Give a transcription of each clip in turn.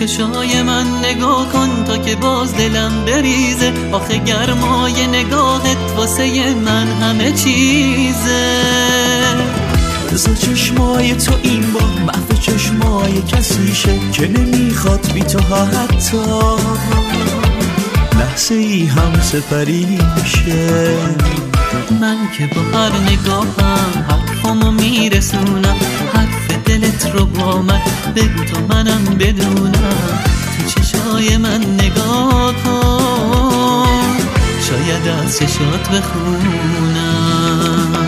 چشای من نگاه کن تا که باز دلم بریزه. آخه گرمای نگاهت واسه من همه چیزه. بذار چشمای تو این بار محو چشمای کسی شه که نمیخواد بی تو حتی لحظه ای هم سپری شه. من که با هر نگاهم حرفامو میرسونم، حرف دلت رو با من بگو تا منم بدونم. تو چشای من نگاه کن، شاید از چشات بخونم.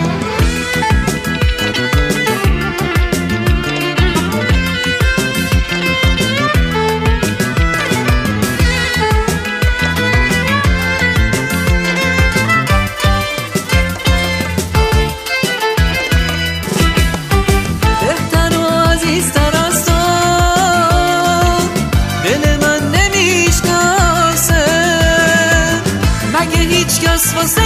واسه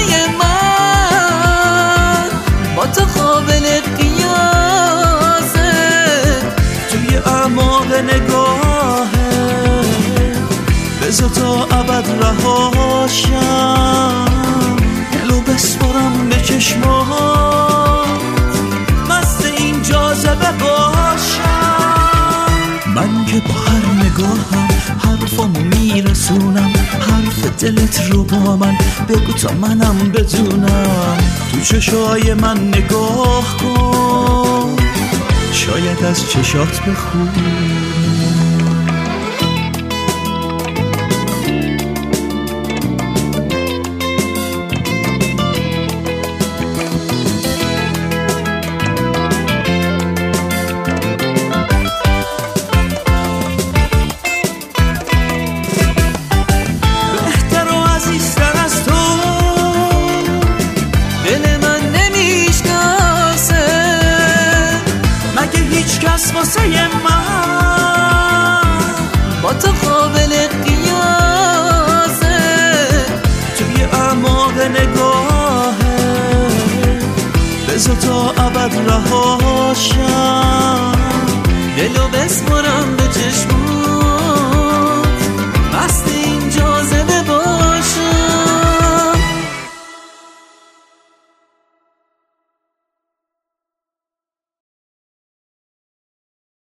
من با تو قابل قیاسه. توی اعماق نگاهه بذار تا ابد رهاشم، دلو بسپارم به چشمات مست این جاذبه باشم. من که با هر نگاهم حرفامو میرسونم، حرف دلت رو با من بگو تا منم بدونم. تو چشای من نگاه کن، شاید از چشات بخونم. واسه من با تو قابل قیاسه. توی اعماق نگاهه بذار تا ابد رهاشم،